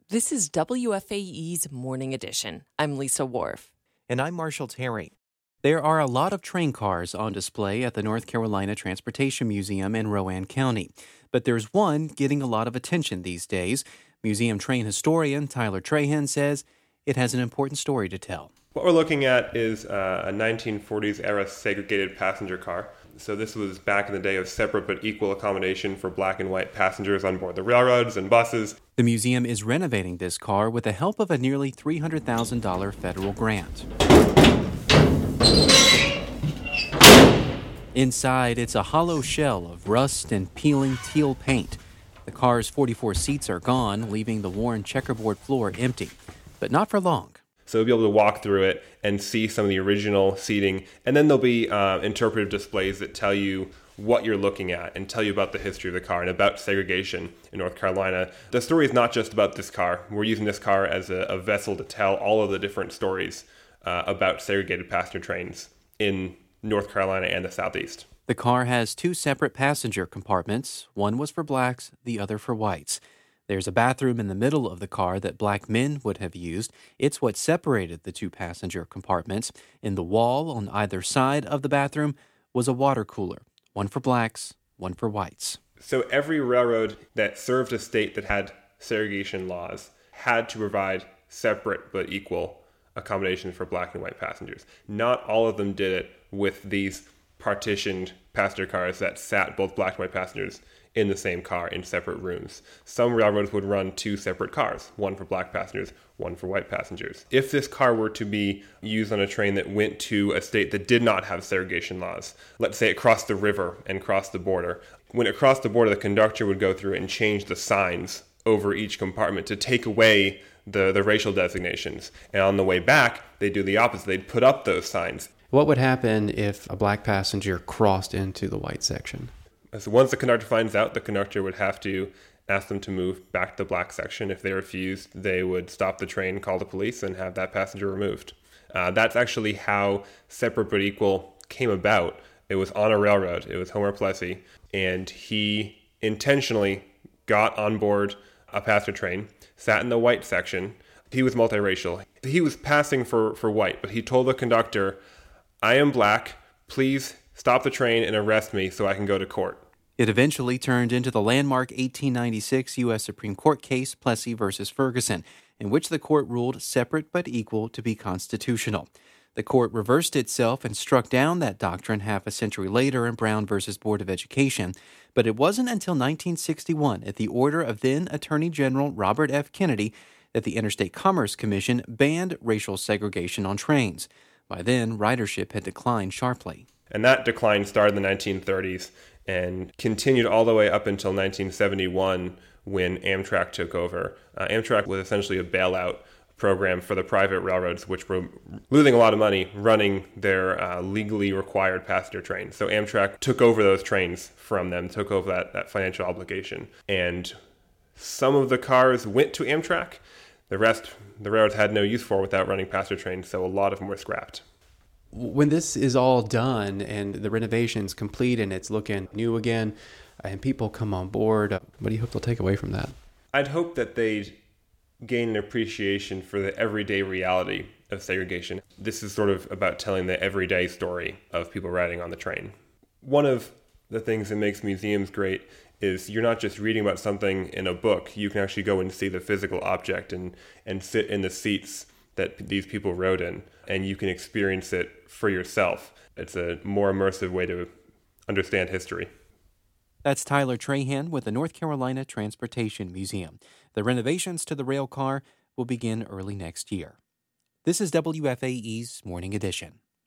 This is WFAE's Morning Edition. I'm Lisa Wharf. And I'm Marshall Terry. There are a lot of train cars on display at the North Carolina Transportation Museum in Rowan County. But there's one getting a lot of attention these days. Museum train historian Tyler Trahan says it has an important story to tell. What we're looking at is a 1940s era segregated passenger car. So this was back in the day of separate but equal accommodation for black and white passengers on board the railroads and buses. The museum is renovating this car with the help of a nearly $300,000 federal grant. Inside, it's a hollow shell of rust and peeling teal paint. The car's 44 seats are gone, leaving the worn checkerboard floor empty. But not for long. So you'll be able to walk through it and see some of the original seating. And then there'll be interpretive displays that tell you what you're looking at and tell you about the history of the car and about segregation in North Carolina. The story is not just about this car. We're using this car as a vessel to tell all of the different stories about segregated passenger trains in North Carolina and the Southeast. The car has two separate passenger compartments. One was for blacks, the other for whites. There's a bathroom in the middle of the car that black men would have used. It's what separated the two passenger compartments. In the wall on either side of the bathroom was a water cooler, one for blacks, one for whites. So every railroad that served a state that had segregation laws had to provide separate but equal accommodations for black and white passengers. Not all of them did it with these partitioned passenger cars that sat both black and white passengers in the same car in separate rooms. Some railroads would run two separate cars, one for black passengers, one for white passengers. If this car were to be used on a train that went to a state that did not have segregation laws, let's say it crossed the river and crossed the border, when it crossed the border, the conductor would go through and change the signs over each compartment to take away the racial designations. And on the way back, they'd do the opposite. They'd put up those signs. What would happen if a black passenger crossed into the white section? So once the conductor finds out, the conductor would have to ask them to move back to the black section. If they refused, they would stop the train, call the police, and have that passenger removed. That's actually how separate but equal came about. It was on a railroad. It was Homer Plessy, and he intentionally got on board a passenger train, sat in the white section. He was multiracial. He was passing for white, but he told the conductor, "I am black. Please stop the train and arrest me so I can go to court." It eventually turned into the landmark 1896 U.S. Supreme Court case Plessy v. Ferguson, in which the court ruled separate but equal to be constitutional. The court reversed itself and struck down that doctrine half a century later in Brown v. Board of Education, but it wasn't until 1961, at the order of then Attorney General Robert F. Kennedy, that the Interstate Commerce Commission banned racial segregation on trains. By then, ridership had declined sharply. And that decline started in the 1930s and continued all the way up until 1971 when Amtrak took over. Amtrak was essentially a bailout program for the private railroads, which were losing a lot of money running their legally required passenger trains. So Amtrak took over those trains from them, took over that financial obligation. And some of the cars went to Amtrak. The rest, the railroads had no use for without running passenger trains, so a lot of them were scrapped. When this is all done and the renovation's complete and it's looking new again and people come on board, what do you hope they'll take away from that? I'd hope that they'd gain an appreciation for the everyday reality of segregation. This is sort of about telling the everyday story of people riding on the train. One of the things that makes museums great is you're not just reading about something in a book. You can actually go and see the physical object and sit in the seats that these people rode in, and you can experience it for yourself. It's a more immersive way to understand history. That's Tyler Trahan with the North Carolina Transportation Museum. The renovations to the rail car will begin early next year. This is WFAE's Morning Edition.